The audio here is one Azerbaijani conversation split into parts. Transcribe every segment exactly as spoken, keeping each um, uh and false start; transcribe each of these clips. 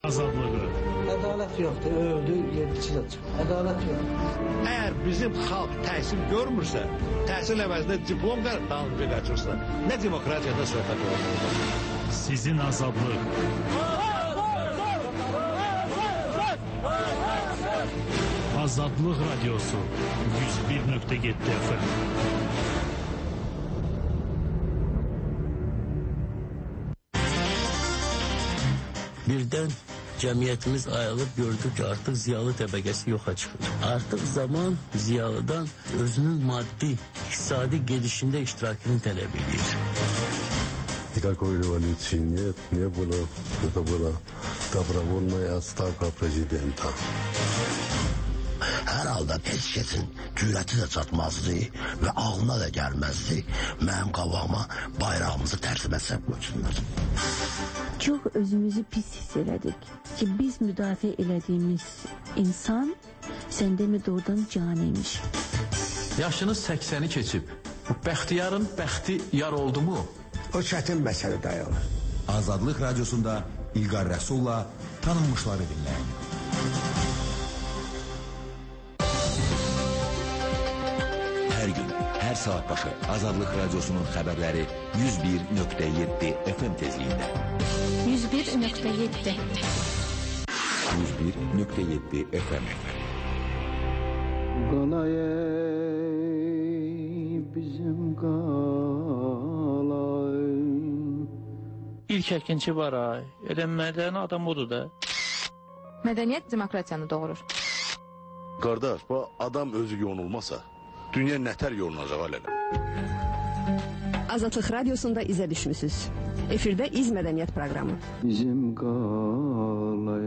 azadlığı. Ədalət yoxdur, öldü, yedisi də çıxır. Ədalət yoxdur. Əgər bizim xalq təhsil görmürsə, təhsil əvəzində diplom və dalınca qaçırsa, nə demokratiyada söhbət olur? Sizin azadlıq. Azadlıq Radyosu yüz bir nöqtə yeddi F M. Birdən cəmiyyətimiz ayılıb gördü ki, artıq ziyalı təbəqəsi yoxa çıxır. Artıq zaman ziyalıdan özünün maddi, iqtisadi gedişində iştirakını tələb edir. Никакой революции нет, не было. Это была добровольная отставка президента. Hər halda heç kəsin cürəti də çatmazdı və ağlına da gəlməzdi mənim qabağıma bayrağımızı tərsimə səb qoysunlar. Çox özümüzü pis hiss elədik ki, biz müdafiə elədiyimiz insan səndə mi doğrudan canıymış. Yaşınız səksəni keçib. Bu bəxtiyarın bəxti yar oldu mu? O çətin məsələ dayanır. Azadlıq Radyosunda İlqar Rəsulla tanınmışları dinləyin. Hər gün, hər saat başı Azadlıq Radyosu'nun xəbərləri yüz bir nöqtə yeddi F M tezliyində. yüz bir nöqtə yeddi yüz bir nöqtə yeddi F M. Qalay bizim qalay. İlk əkinçi var ay. Elə mədəni adam odur da. Mədəniyyət demokratiyanı doğurur. Qardaş, bu adam özü yonulmasa, dünya nətər yolunacaq alələ? Azadlıq Radyosunda izə düşmüsünüz. Efirdə İz Mədəniyyət proqramı. Bizim qalay.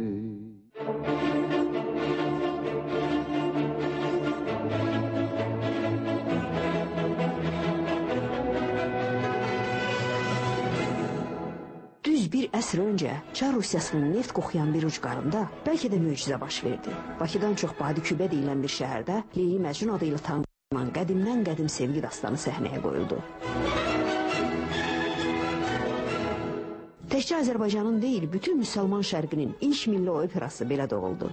Düz bir əsr öncə Çar Rusiyasının neft qoxuyan bir ucqarında bəlkə də möcüzə baş verdi. Bakıdan çox Badikübə deyilən bir şəhərdə Leyli Məcnun adıyla tanınan qədimdən qədim sevgi dastanı səhnəyə qoyuldu. Təkcə Azərbaycanın deyil, bütün müsəlman şərqinin ilk milli operası belə doğuldu.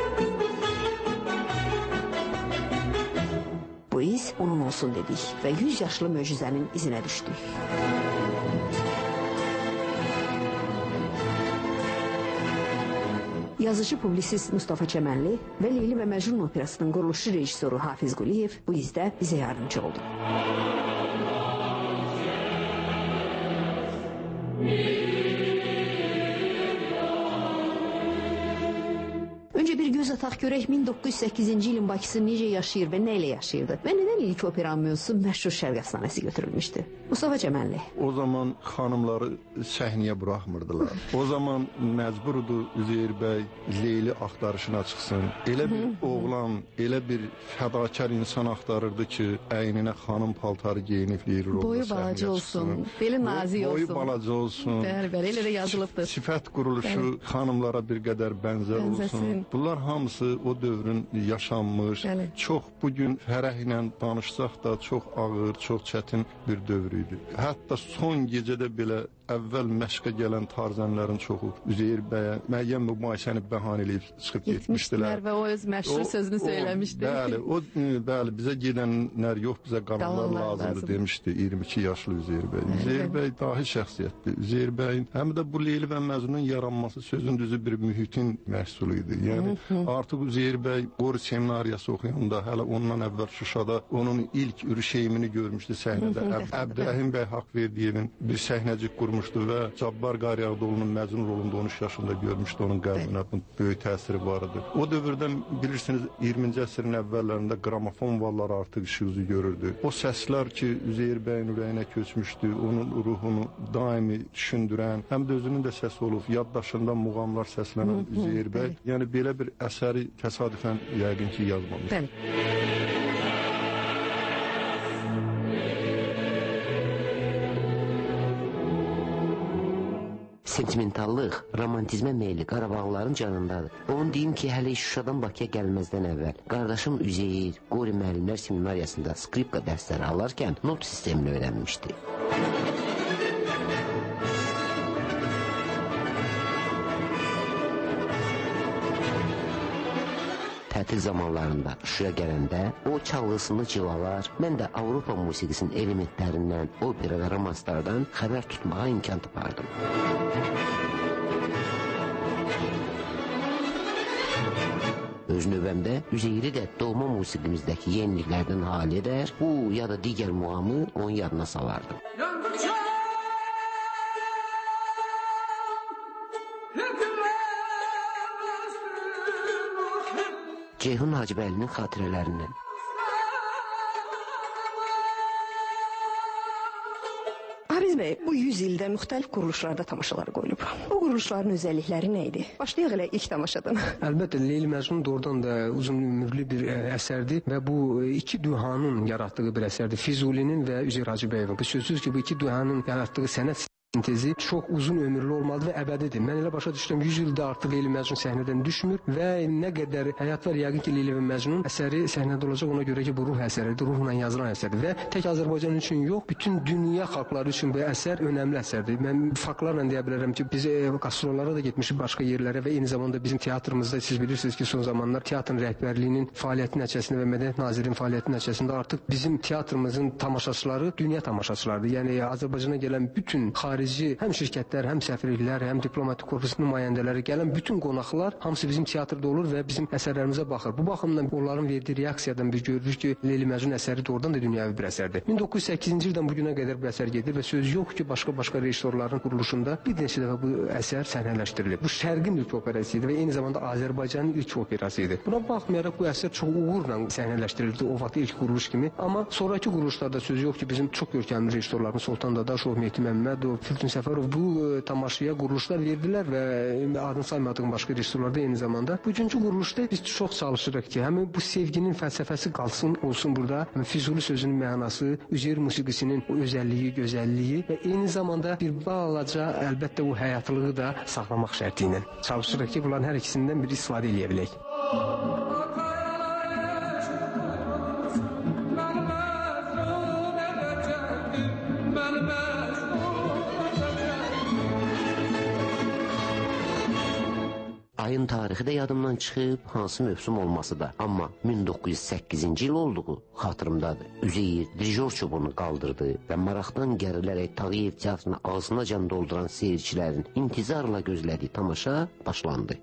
Bu iz onun olsun dedik və yüz yaşlı möcüzənin izinə düşdük. Yazıcı publisist Mustafa Çəmənli və Leyli və Məcnun operasının quruluşçu rejissoru Hafiz Quliyev bu izdə bizə yardımcı oldu. Öncə bir göz ataq görək min doqquz yüz səkkizinci ilin Bakısı necə yaşayır və nə ilə yaşayırdı və nədən ilk operanın mövzusu məşhur Şərq əfsanəsi götürülmüşdü? Mustafa Çəmənli. O zaman xanımları səhnəyə buraxmırdılar. O zaman məcburdu Üzeyir bəy Leyli axtarışına çıxsın. Elə bir oğlan, elə bir fədakar insan axtarırdı ki, əyninə xanım paltarı geyinib Leyli rolda boyu balaca olsun, beli nazik olsun. Boyu balaca olsun. Bəli, bəli, elə də yazılıbdır. Sifət quruluşu xanımlara bir qədər bənzər olsun. Bunlar hamısı o dövrün yaşanmış, bəli. Çox bugün fərəhlə danışsaq da çox ağır, çox çətin bir dövr idi. Hətta son gecədə belə əvvəl məşqə gələn tarzənlərin çoxu Üzeyir bəyə müəyyən mübahisəni bəhanə eləyib çıxıb getmişdilər. Və o öz məşhur o, sözünü o, söyləmişdi. Bəli, o bəli bizə gedənlər yox, bizə qalanlar lazımdır lazım. Demişdi iyirmi iki yaşlı Üzeyir bəy. Üzeyir bəy dahi şəxsiyyətdir. Üzeyir bəyin həm də bu Leyli və Məcnunun yaranması sözün düzü bir mühitin məhsulu idi. Yəni artıq Üzeyir bəy Qori seminariyası oxuyanda hələ ondan əvvəl Şuşada onun ilk ürüşeyimini görmüşdü səhnədə. Əbdürrəhim bəy Haqverdiyevin bir səhnəcik qurmuşdu və Cabbar Qaryağdıoğlu'nun Məcnun rolunda on üç yaşında görmüşdü, onun qəlbinə böyük təsiri var idi. O dövrdən bilirsiniz iyirminci əsrin əvvəllərində qramofon valları artıq işıqızı görürdü. O səslər ki Üzeyir bəyin ürəyinə köçmüşdü, onun ruhunu daimi düşündürən, həm də özünün də səsi olub, yaddaşından muğamlar səslənən Üzeyir bəy. Yəni belə bir əsəri təsadüfən yəqin ki yazmamış. Bəli. Sentimentallıq, romantizmə meyli Qarabağlıların canındadır. Onun deyim ki, hələ Şuşadan Bakıya gəlməzdən əvvəl qardaşım Üzeyir, Qori müəllimlər seminariyasında skripka dərsləri alarkən not sistemini öyrənmişdi. tətil zamanlarında Şuşaya gələndə o çalğısını cilalar, mən də Avropa musiqisinin elementlərindən, opera və romanslardan xəbər tutmağa imkan tapardım. Öz növbəmdə Üzeyri də doğma musiqimizdəki yeniliklərdən hal edər, bu ya da digər muğamı onun yadına salardım. Ceyhun Hacıbəylinin xatirələrindən. Ariz bəy, bu yüz ildə müxtəlif quruluşlarda tamaşalar qoyulub. Bu quruluşların özəllikləri nə idi? Başlayaq elə ilk tamaşadan. Əlbəttə, Leyli Məcnun doğrudan da uzun ömürlü bir əsərdir və bu iki duhanın yaratdığı bir əsərdir. Füzulinin və Üzeyir Hacıbəyevin. Bu sözsüz ki, bu iki duhanın yaratdığı sənət sintezi çox uzun ömürlü olmalıdır və əbədidir. Mən elə başa düşdüm, yüz ildə artıq Leyli Məcnun səhnədən düşmür və nə qədər həyat var, yəqin ki, Leyli və Məcnun əsəri səhnədə olacaq, ona görə ki, bu ruh əsəridir, ruhla yazılan əsərdir və tək Azərbaycan üçün yox, bütün dünya xalqları üçün bu əsər önəmli əsərdir. Mən faktlarla deyə bilərəm ki, biz qastrollara da getmişik başqa yerlərə və eyni zamanda bizim teatrımızda, siz bilirsiniz ki, son zamanlar teatrın rəhbərliyinin fəaliyyəti nəticəsində və Mədəniyyət Nazirinin fəaliyyəti nəticəsində artıq bizim teatrımızın tamaşaçıları dünya tamaşaçılardır. Yəni Azərbaycana gələn bütün xarici həm şirkətlər, həm səfirliklər, həm diplomatik korpus nümayəndələri gələn bütün qonaqlar hamısı bizim teatrda olur və bizim əsərlərimizə baxır. Bu baxımdan onların verdiyi reaksiyadan biz görürük ki, Leyli Məcnun əsəri doğrudan da dünyəvi bir əsərdir. min doqquz yüz səkkizinci ildən bu günə qədər bu əsər gedir və söz yox ki, başqa-başqa rejissorların quruluşunda bir neçə dəfə bu əsər səhnələşdirilib. Bu Şərqin ilk operası idi və eyni zamanda Azərbaycanın ilk operası idi. Buna baxmayaraq bu əsər çox uğurla səhnələşdirildi o vaxt ilk quruluş kimi. Amma sonraki quruluşlarda söz yox ki, bizim çox görkəmli rejissorlarımız Sultan Dadaşov, Mehdi Məmmədov, Fültün Səfərov bu tamaşaya quruluşlar verdilər və adını saymadığım başqa rejissorlarda eyni zamanda. Bu üçüncü quruluşda biz çox çalışırıq ki, həmin bu sevginin fəlsəfəsi qalsın, olsun burada. Füzuli sözünün mənası, Üzeyir musiqisinin o özəlliyi, gözəlliyi və eyni zamanda bir balaca əlbəttə o həyatlığı da saxlamaq şərti ilə. Çalışırıq ki, bunların hər ikisindən bir istifadə edə bilək. Ayın tarixi də yadımdan çıxıb, hansı mövsüm olması da. Amma min doqquz yüz səkkizinci il olduğu xatırımdadır. Üzeyir dirijor çubuğunu qaldırdı və maraqdan gərilərək Tağıyev teatrına ağzınacan dolduran seyircilərin intizarla gözlədiyi tamaşa başlandı.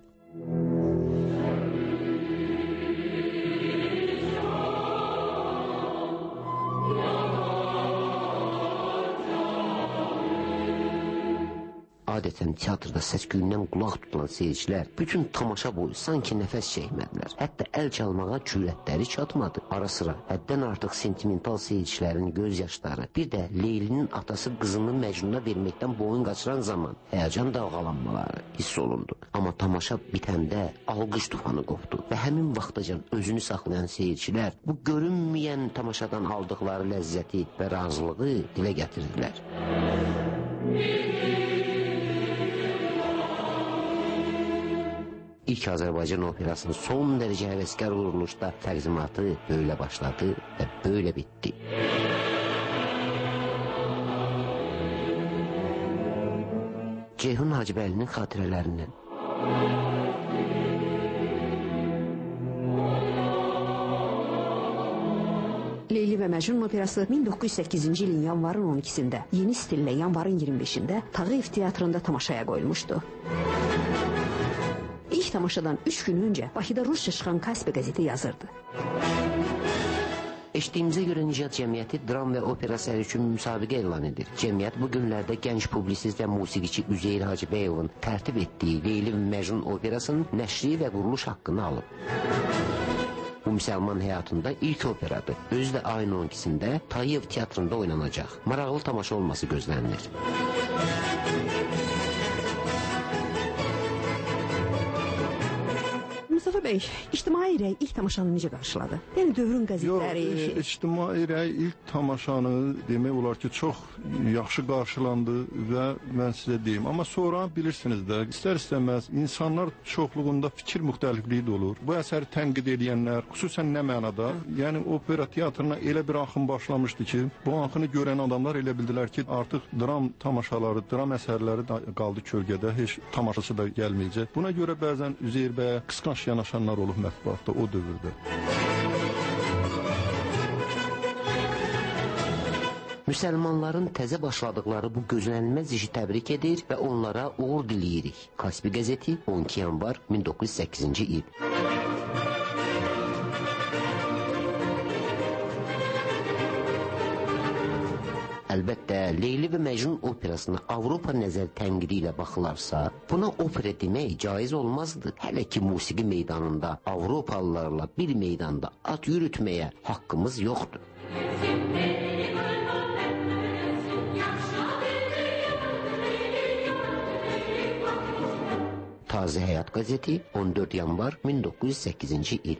Adətən teatrda səs-küyündən qulaq tutulan seyircilər bütün tamaşa boyu sanki nəfəs çəkmədilər. Hətta əl çalmağa cürətləri çatmadı. Ara sıra həddən artıq sentimental seyircilərin göz yaşları, bir də Leylinin atası qızını Məcnuna verməkdən boyun qaçıran zaman həyəcan dalğalanmaları hiss olundu. Amma tamaşa bitəndə alqış tufanı qopdu və həmin vaxtacan özünü saxlayan seyircilər bu görünməyən tamaşadan aldıqları ləzzəti və razılığı dilə gətirdilər. İlk Azərbaycan operasının son dərəcə həvəskar quruluşda təqdimatı böyle başladı və böyle bitti. Ceyhun Hacıbəylinin xatirələrindən. Leyli və Məcnun operası min doqquz yüz səkkizinci ilin yanvarın on ikisində yeni stillə yanvarın iyirmi beşində Tağıyev teatrında tamaşaya qoyulmuşdu. İlk tamaşadan üç gün öncə Bakıda Rusça çıxan Kaspi qəzeti yazırdı. Eşitdiyimizə görə Nicat Cəmiyyəti dram və opera əsəri üçün müsabiqə elan edir. Cəmiyyət bu günlərdə gənc publisist və musiqiçi Üzeyir Hacıbəyevin tərtib etdiyi Leyli və Məcnun operasının nəşri və quruluş haqqını alıb. Bu müsəlman həyatında ilk operadır. Özü də ayın on ikisində Tağıyev teatrında oynanacaq. Maraqlı tamaşa olması gözlənilir. Mustafa bəy, ictimai rəy ilk tamaşanı necə qarşıladı? Yəni dövrün qəzetləri... Yox, e, ictimai rəy ilk tamaşanı demək olar ki, çox yaxşı qarşılandı və mən sizə deyim. Amma sonra bilirsiniz də, istər-istəməz insanlar çoxluğunda fikir müxtəlifliyi də olur. Bu əsəri tənqid edənlər, xüsusən nə mənada, yəni opera teatrına elə bir axın başlamışdı ki, bu axını görən adamlar elə bildilər ki, artıq dram tamaşaları, dram əsərləri qaldı kölgədə, heç tamaşası da gəlməyəcək. Buna görə bəzən Üzeyir bəyə qısqanc yanaşan danışanlar olub mətbuatda o dövrdə. Müsəlmanların təzə başladıqları bu gözlənilməz işi təbrik edir və onlara uğur diləyirik. Kaspi qəzeti on iki yanvar min doqquz yüz səkkizinci il. Əlbəttə, Leyli və Məcnun operasına Avropa nəzər tənqidi ilə baxılarsa, buna opera demək caiz olmazdı. Hələ ki, musiqi meydanında Avropalılarla bir meydanda at yürütməyə haqqımız yoxdur. Taze Həyat qəzeti on dörd yanvar min doqquz yüz səkkizinci il.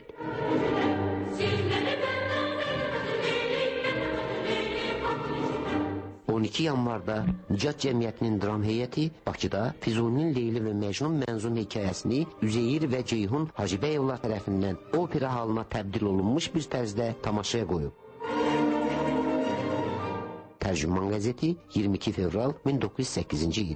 on iki yanvarda Nicat Cəmiyyətinin dram heyəti Bakıda Füzulinin Leyli və Məcnun mənzum hekayəsini Üzeyir və Ceyhun Hacıbəyovlar tərəfindən opera halına təbdil olunmuş bir tərzdə tamaşaya qoyub. Tərcüman qəzeti iyirmi iki fevral min doqquz yüz səkkizinci il.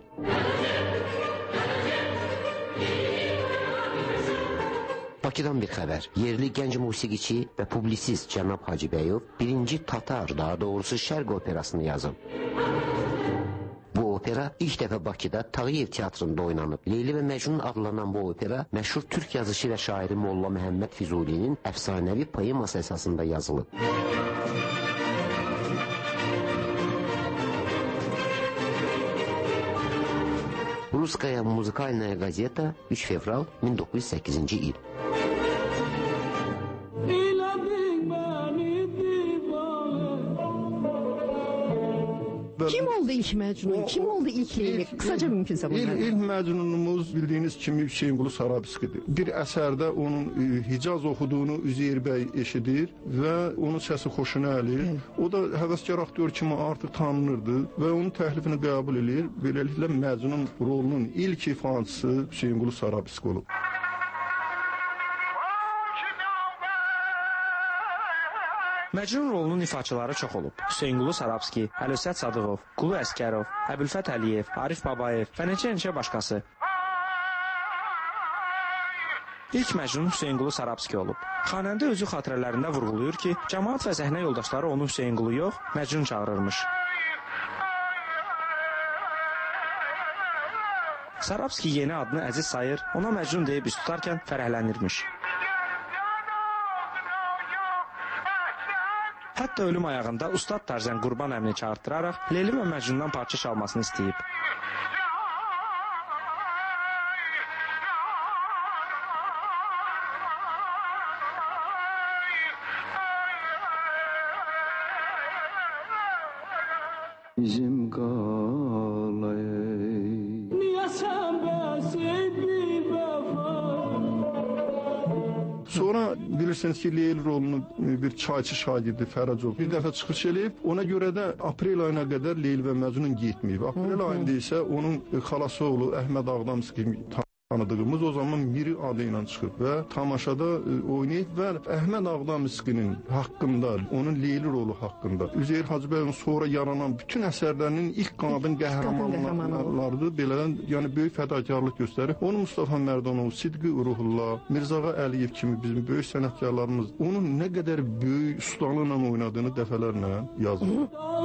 Bakıdan bir xəbər. Yerli gənc musiqiçi və publisist cənab Hacıbəyov birinci Tatar, daha doğrusu Şərq operasını yazıb. Bu opera ilk dəfə Bakıda Tağıyev teatrında oynanıb. Leyli və Məcnun adlanan bu opera məşhur türk yazışı və şairi Molla Məhəmməd Füzulinin əfsanəvi poeması əsasında yazılıb. Ruskaya Muzikalnaya Gazeta üç fevral min doqquz yüz səkkizinci il. Kim oldu ilk Məcnun? Kim oldu ilk Leyli? Kısaca mümkünsə bunlar. İlk, ilk Məcnunumuz bildiyiniz kimi Hüseynqulu Sarabskidir. Bir əsərdə onun e, Hicaz oxuduğunu Üzeyir bəy eşidir və onun səsi xoşuna əlir. O da həvəskar aktyor kimi artıq tanınırdı və onun təklifini qəbul edir. Beləliklə Məcnun rolunun ilk ifaçısı Hüseynqulu Sarabski olub. Məcnun rolunun ifaçıları çox olub. Hüseynqulu Sarabski, Əlövsət Sadıqov, Qulu Əskərov, Əbülfət Əliyev, Arif Babayev və neçə-neçə başqası. İlk Məcnun Hüseynqulu Sarabski olub. Xanəndə özü xatirələrində vurğulayır ki, cəmaat və səhnə yoldaşları onu Hüseynqulu yox, Məcnun çağırırmış. Sarabski yeni adını əziz sayır, ona Məcnun deyib üst tutarkən fərəhlənirmiş. Hətta ölüm ayağında Ustad Tarzən Qurban əmini çağırtdıraraq Leyli və Məcnundan parça çalmasını istəyib. Bizim qalayı niyə sən bəsəydin vəfa. Sonra bilirsiniz ki, Leyli rolunu bir çayçı şagirdi Fərəcov bir dəfə çıxış eləyib. Ona görə də aprel ayına qədər Leyli və Məcnun getməyib. Aprel ayında isə onun xalası oğlu Əhməd Ağdamski tanıdığımız o zaman Miri adı ilə çıxıb və tamaşada oynayıb və Əhməd Ağdamskinin haqqında, onun Leyli rolu haqqında Üzeyir Hacıbəyovun sonra yaranan bütün əsərlərinin ilk qanadın qəhrəmanlarıdır. Belədən, yəni böyük fədakarlıq göstərir. Onu Mustafa Mərdanov, Sidqi Ruhullah, Mirzağa Əliyev kimi bizim böyük sənətkarlarımız onun nə qədər böyük ustalıqla oynadığını dəfələrlə yazır.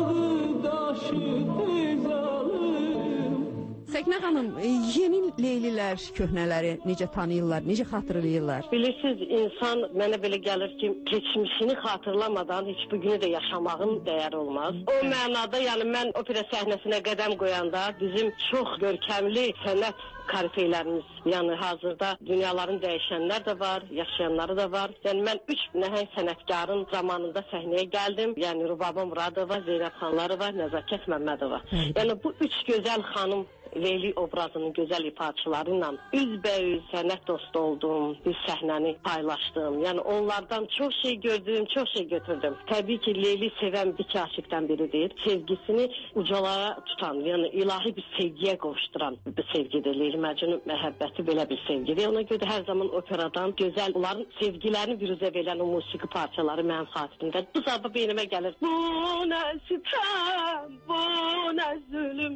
Səkinə xanım, yeni Leylilər, köhnələri necə tanıyırlar, necə xatırlayırlar? Bilirsiniz, insan mənə belə gəlir ki, keçmişini xatırlamadan heç bu günü də yaşamağın dəyəri olmaz. O mənada, yəni mən opera səhnəsinə qədəm qoyanda bizim çox görkəmli sənət karifeylərimiz, yəni hazırda dünyaların dəyişənlər də var, yaşayanları da var. Yəni mən üç nəhəng sənətkarın zamanında səhnəyə gəldim. Yəni Rubaba Muradova, Zeynəb xanları var, Nəzakət Məmmədova. Yəni bu üç gözəl xanım Leyli obrazının gözəl ifaçıları ilə üzbəüz sənət dostu oldum, bir səhnəni paylaşdım. Yəni onlardan çox şey gördüm, çox şey götürdüm. Təbii ki, Leyli sevən bir kaşifdən biridir. Sevgisini ucalara tutan, yəni ilahi bir sevgiyə qovuşduran bir sevgidir. Leyli Məcnun məhəbbəti belə bir sevgidir. Ona görə hər zaman operadan gözəl, onların sevgilərini büruzə verən o musiqi parçaları mənim xatirimdə. Bu sabah beynimə gəlir. Bu nə sitem, bu nə zulüm,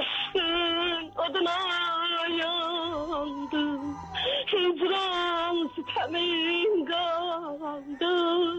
eşqin oduna yandım. Hicran Təmin qaldı.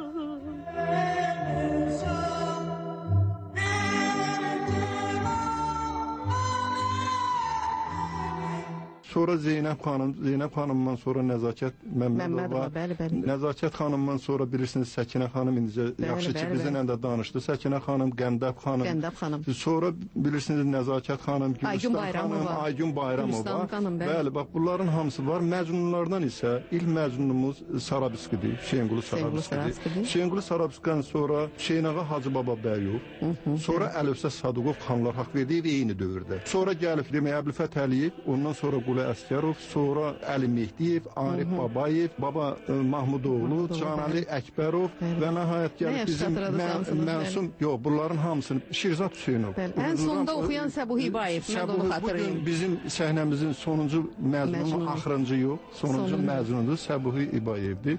Sonra Zeynəb xanım, Zeynəb xanımdan sonra Nəzakət Məmmədova, bəli, bəli. Nəzakət xanımdan sonra bilirsiniz Səkinə xanım indicə yaxşı ki bizimlə də danışdı. Səkinə xanım, Qəndəb xanım. Qəndəb xanım. Sonra bilirsiniz Nəzakət xanım, Gülüstan xanım, Aygün Bayramova. Xanım, bəli. bəli, bax bunların hamısı var. Məcnunlardan isə ilk məcnunumuz Sarabskidir, Hüseynqulu Sarabskidir. Hüseynqulu Sarabskidən sonra Hüseynağa Hacı Baba Bəyov, sonra Əlövsə Sadıqov xanlar haqq verdiyi eyni dövrdə. Sonra gəlib demək Əbülfət Əliyev, ondan sonra Qulu Əsgərov, sonra Əli Mehdiyev, Arif Hı -hı. Babayev, Baba e, Mahmudoğlu, Canəli Əkbərov və nəhayət gəlib bizim mən, Mənsum, yox, bunların hamısını Şirzad Hüseynov. Ən sonda oxuyan Səbuhi İbayev, mən də onu xatırlayım. Bugün bizim səhnəmizin sonuncu məzunu, axırıncı yox, sonuncu məzunudur Səbuhi İbayevdir.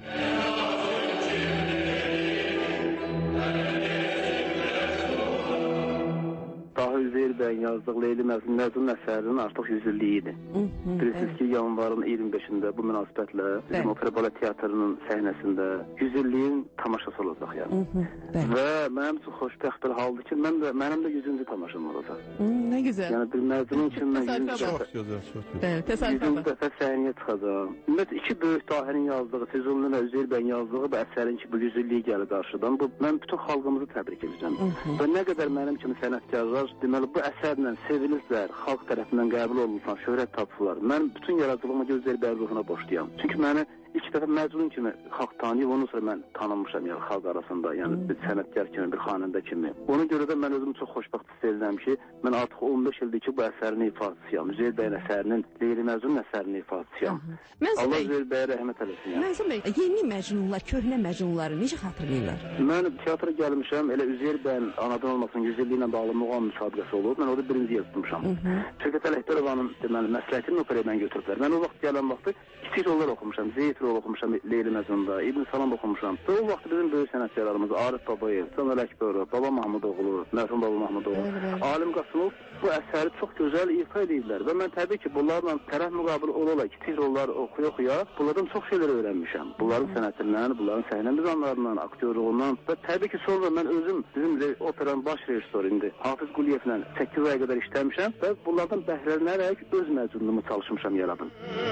Üzeyir bəyin yazdığı Leyli Məcnun əsərinin artıq yüz illiyi idi. Bilirsiniz ki, yanvarın iyirmi beşində bu münasibətlə bizim Opera Balet Teatrının səhnəsində yüz illiyin tamaşası olacaq yəni. Və mənim üçün xoşbəxt bir haldır ki, mən də, mənim də yüzüncü tamaşam olacaq. Nə gözəl. Yəni bir Məcnun üçün mən yüzüncü dəfə səhnəyə çıxacağam. Ümumiyyətlə, iki böyük dahirin yazdığı, Füzulinin və Üzeyir bəyin yazdığı bu əsərin ki, bu yüz illiyi gəlir qarşıdan. Bu, mən bütün xalqımızı təbrik edəcəm. Və nə qədər mənim kimi sənətkarlar deməli, bu əsərlə sevilirlər, xalq tərəfindən qəbul olunursan, şöhrət tapırlar. Mən bütün yaradıcılığımı Üzeyir bəy ruhuna borcluyam. Çünki məni ilk dəfə Məcnun kimi xalq tanıyıb, ondan sonra mən tanınmışam yəni xalq arasında, yəni bir sənətkar kimi, bir xanəndə kimi. Ona görə də mən özümü çox xoşbəxt hiss edirəm ki, mən artıq on beş ildir ki, bu əsərin ifadəsiyəm. Üzeyir bəyin əsərinin, Leyli Məcnun əsərinin ifadəsiyəm. Allah Üzeyir bəyə rəhmət eləsin. Mənsum bəy, yeni Məcnunlar, köhnə Məcnunları necə xatırlayırlar? Mən teatra gəlmişəm, elə Üzeyir bəyin anadan olmasının yüz illiyi ilə bağlı muğam müsabiqəsi olub. Mən orada birinci yer tutmuşam. Şövkət Ələkbərovanın deməli məsləhətini operaya mən götürüblər. Mən o vaxt gələn vaxtı kiçik rollar oxumuşam. Zeyt rol oxumuşam Leyli Məcnunda, İbn Salam oxumuşam. Və o vaxt bizim böyük sənətkarlarımız Arif Babayev, Canəli Əkbərov, Baba Mahmudoğlu, mərhum Baba Mahmudoğlu, Alim Qasımov bu əsəri çox gözəl ifa edirlər. Və mən təbii ki, bunlarla tərəf müqabili ola-ola kiçik rollar oxuya-oxuya bunlardan çox şeylər öyrənmişəm. Bunların sənətindən, bunların səhnə mizanlarından, aktyorluğundan və təbii ki, sonra mən özüm bizim operanın baş rejissoruydu. Hafiz Quliyevlə səkkiz aya qədər işləmişəm və bunlardan bəhrələnərək öz məcnunumu çalışmışam yaradım.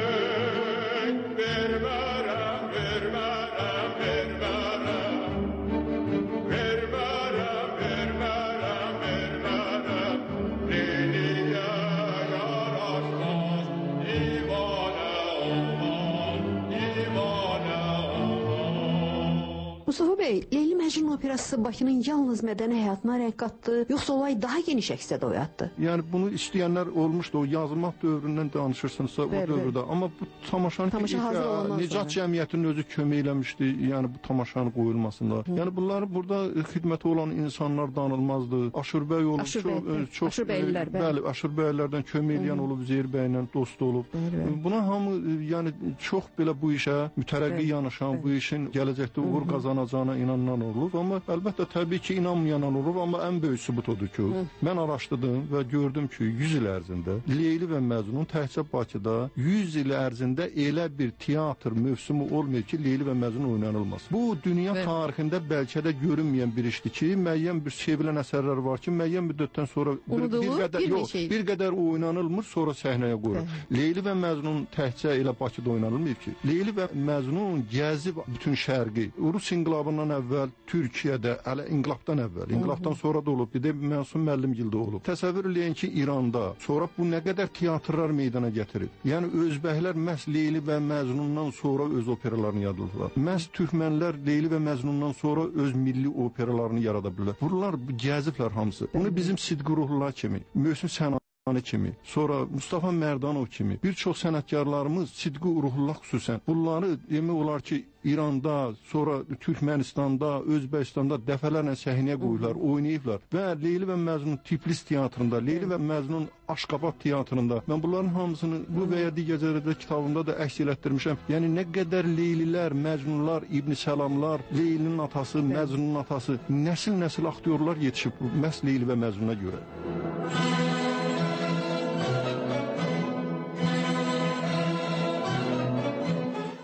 Mustafa bəy, Leyli Məcnun operası Bakının yalnız mədəni həyatına rəng qatdı, yoxsa olay daha geniş əksədə oyatdı? Yəni bunu istəyənlər olmuşdu, o yazılmaq dövründən danışırsınızsa o dövrdə. Amma bu tamaşanın Nicat Cəmiyyətinin özü kömək eləmişdi, yəni bu tamaşanın qoyulmasında. Hı. Yəni bunları burada xidməti olan insanlar danılmazdı. Aşurbəy olub, çox, çox Aşurbəylər, bəli. Bəli, Aşurbəylərdən kömək eləyən olub, Üzeyir bəylə dost olub. Bəli, bəli. Buna hamı yəni çox belə bu işə mütərəqqi yanaşan, bəli. Bu işin gələcəkdə uğur qazanacağına inanan olub, amma əlbəttə təbii ki, inanmayan olub, amma ən böyük sübut odur ki, Hı. mən araşdırdım və gördüm ki, yüz il ərzində Leyli və Məcnun təkcə Bakıda yüz il ərzində elə bir teatr mövsümü olmuyor ki, Leyli və Məcnun oynanılmaz. Bu dünya Hı. tarixində bəlkə də görünməyən bir işdir ki, müəyyən bir sevilən əsərlər var ki, müəyyən müddətdən sonra bir, bir qədər bir, yox, şey. bir qədər oynanılmır, sonra səhnəyə qoyulur. Leyli və Məcnun təkcə elə Bakıda oynanılmır ki. Leyli və Məcnun gəzib bütün şərqi. Rus inqilabından əvvəl Türkiyədə, hələ inqilabdan əvvəl, inqilabdan sonra da olub, bir də Mənsum müəllimgildə olub. Təsəvvür eləyin ki, İranda, sonra bu nə qədər teatrlar meydana gətirib. Yəni özbəklər məhz Leyli və Məcnundan sonra öz operalarını yaradıblar. Məhz türkmənlər Leyli və Məcnundan sonra öz milli operalarını yarada bilirlər. Bunlar gəziblər hamısı. Bunu bizim Sidqi Ruhullah kimi, Möhsün Sənan kimi, sonra Mustafa Mərdanov kimi bir çox sənətkarlarımız Sidqi Ruhullah xüsusən bunları demək olar ki, İranda, sonra Türkmənistanda, Özbəkistanda dəfələrlə səhnəyə qoyurlar, oynayıblar və Leyli və Məcnun Tiflis teatrında, Leyli və Məcnun Aşqabad teatrında mən bunların hamısını bu və ya digər kitabımda da əks elətdirmişəm. Yəni nə qədər Leylilər, Məcnunlar, İbn Səlamlar, Leylinin atası, Məcnunun atası, nəsil-nəsil aktyorlar yetişib məhz Leyli və Məcnuna görə.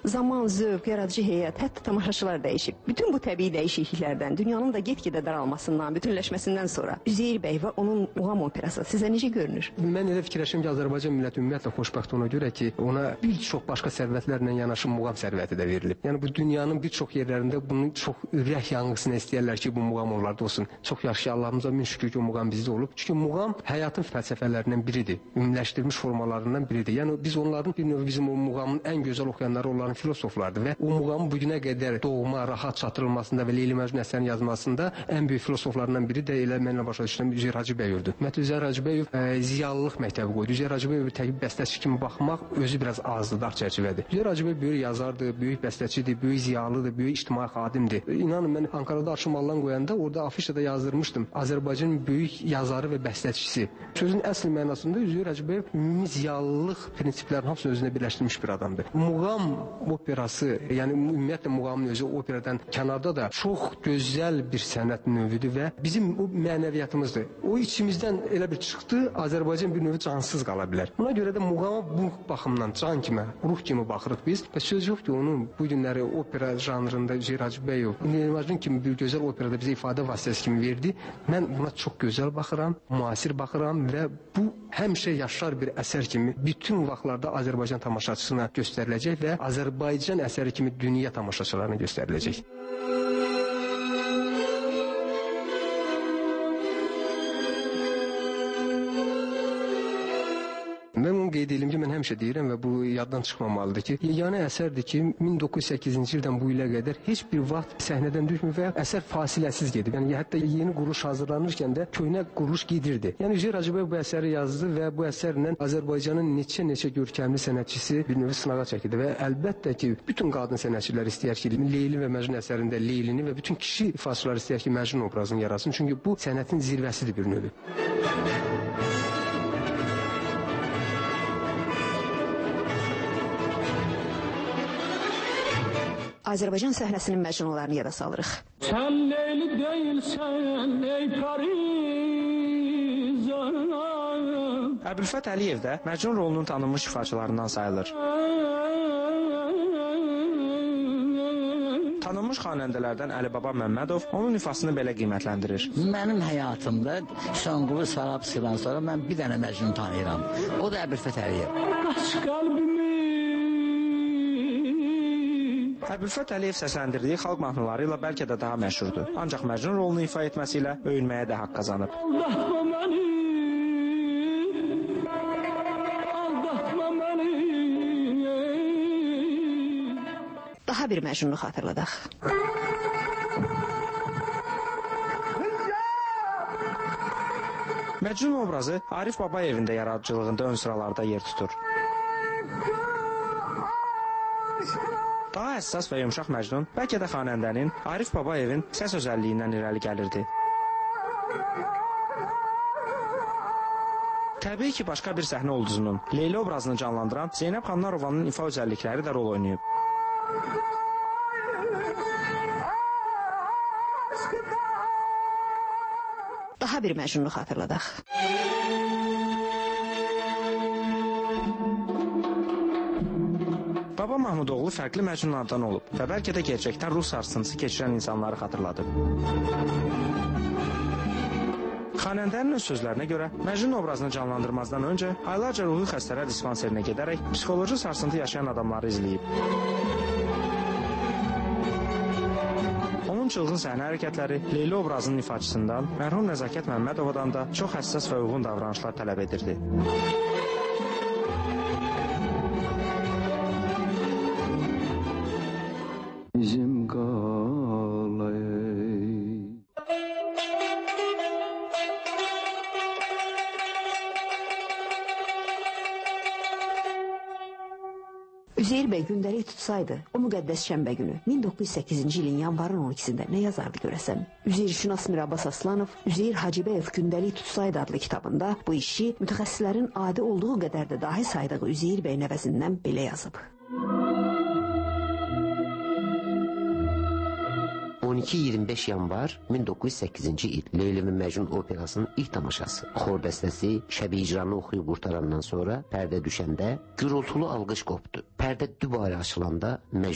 Zaman, zövq, yaradıcı heyət, hətta tamaşaçılar dəyişib. Bütün bu təbii dəyişikliklərdən, dünyanın da get-gedə daralmasından, bütünləşməsindən sonra Üzeyir bəy və onun muğam operası sizə necə görünür? Mən elə fikirləşirəm ki, Azərbaycan milləti ümumiyyətlə xoşbəxt ona görə ki, ona bir çox başqa sərvətlərlə yanaşı muğam sərvəti də verilib. Yəni bu dünyanın bir çox yerlərində bunun çox ürək yanğısını istəyirlər ki, bu muğam onlarda olsun. Çox yaxşı, Allahımıza min şükür ki, o muğam bizdə olub. Çünki muğam həyatın fəlsəfələrindən biridir, ümumiləşdirilmiş formalarından biridir. Yəni biz onların bir növ bizim o muğamın ən gözəl oxuyanları onların filosoflardır və o muğamın bu günə qədər doğma, rahat çatdırılmasında və Leyli Məcnun əsərinin yazmasında ən böyük filosoflarından biri də elə mənlə başa düşdüm Üzeyir Hacıbəyovdur. Ümumiyyətlə Üzeyir Hacıbəyov e, ziyalılıq məktəbi qoydu. Üzeyir Hacıbəyov təbii bəstəçi kimi baxmaq özü biraz azdır, dar çərçivədir. Üzeyir Hacıbəyov böyük yazardır, böyük bəstəçidir, böyük ziyalıdır, böyük ictimai xadimdir. İnanın mən Ankara'da Arşın qoyanda orada afişada yazdırmışdım. Azərbaycanın böyük yazarı və bəstəçisi. Sözün əsl mənasında Üzeyir Hacıbəyov ümumi ziyalılıq prinsiplərinin hamısını özündə birləşdirmiş bir adamdır. Muğam operası, yəni ümumiyyətlə muğamın özü operadan kənarda da çox gözəl bir sənət növüdür və bizim o mənəviyyatımızdır. O içimizdən elə bir çıxdı, Azərbaycan bir növü cansız qala bilər. Buna görə də muğama bu baxımdan can kimi, ruh kimi baxırıq biz və söz yox ki, onun bu günləri opera janrında Üzeyir Hacıbəyov, Leyli Məcnun kimi bir gözəl operada bizə ifadə vasitəsi kimi verdi. Mən buna çox gözəl baxıram, müasir baxıram və bu həmişə yaşar bir əsər kimi bütün vaxtlarda Azərbaycan tamaşaçısına göstəriləcək və Azərbaycan əsəri kimi dünya tamaşaçılarına göstəriləcək. Mən onu qeyd edeyim ki, mən həmişə deyirəm və bu yaddan çıxmamalıdır ki, yeganə əsərdir ki, min doqquz yüz səkkizinci ildən bu ilə qədər heç bir vaxt səhnədən düşmür və əsər fasiləsiz gedib. Yəni hətta yeni quruluş hazırlanırkən də köhnə quruluş gedirdi. Yəni Üzeyir Hacıbəyov bu əsəri yazdı və bu əsərlə Azərbaycanın neçə-neçə görkəmli sənətçisi bir növ sınağa çəkildi və əlbəttə ki, bütün qadın sənətçilər istəyər ki, Leyli və Məcnun əsərində Leylini və bütün kişi ifaçılar istəyər ki, Məcnun obrazını yaratsın. Çünki bu sənətin zirvəsidir bir növü. Azərbaycan səhnəsinin məcnunlarını yada salırıq. Sən Leyli deyilsən, ey Parizana. Əbülfət Əliyev də Məcnun rolunun tanınmış ifaçılarından sayılır. Tanınmış xanəndələrdən Əli Baba Məmmədov onun ifasını belə qiymətləndirir. Mənim həyatımda Şanqulu Sarabsıdan sonra mən bir dənə Məcnun tanıyıram. O da Əbülfət Əliyev. Qaç qəlbimi. Əbülfət Əliyev səsləndirdiyi xalq mahnıları ilə bəlkə də daha məşhurdur. Ancaq Məcnun rolunu ifa etməsi ilə öyünməyə də haqq qazanıb. Aldatma məni, aldatma məni. Daha bir Məcnunu xatırladaq. Məcnun obrazı Arif Babayevin də yaradıcılığında ön sıralarda yer tutur. Daha həssas və yumşaq Məcnun bəlkə də xanəndənin Arif Babayevin səs özəlliyindən irəli gəlirdi. Təbii ki, başqa bir səhnə ulduzunun Leyli obrazını canlandıran Zeynəb Xanlarovanın ifa özəllikləri də rol oynayıb. Daha bir Məcnunu xatırladaq. Baba Mahmudoğlu fərqli məcnunlardan olub və bəlkə də gerçəkdən ruh sarsıntısı keçirən insanları xatırladıb. Xanəndənin öz sözlərinə görə Məcnun obrazını canlandırmazdan öncə aylarca ruhi xəstələr dispanserinə gedərək psixoloji sarsıntı yaşayan adamları izləyib. Onun çılğın səhnə hərəkətləri Leyli obrazının ifaçısından mərhum Nəzakət Məmmədovadan da çox həssas və uyğun davranışlar tələb edirdi. Bizim qalay. Üzeyir bəy gündəlik tutsaydı, o müqəddəs şənbə günü min doqquz yüz səkkizinci ilin yanvarın on ikisində nə yazardı görəsən? Üzeyirşünas Mirabbas Aslanov Üzeyir Hacıbəyov gündəlik tutsaydı adlı kitabında bu işi mütəxəssislərin adi olduğu qədər də dahi saydığı Üzeyir bəyin əvəzindən belə yazıb. on on iki iyirmi beş yanvar min doqquz yüz səkkizinci il Leyli və Məcnun operasının ilk tamaşası. Xor dəstəsi şəbi icranı oxuyub qurtarandan sonra pərdə düşəndə gürültülü alqış qopdu. Pərdə dübarə açılanda Məcnun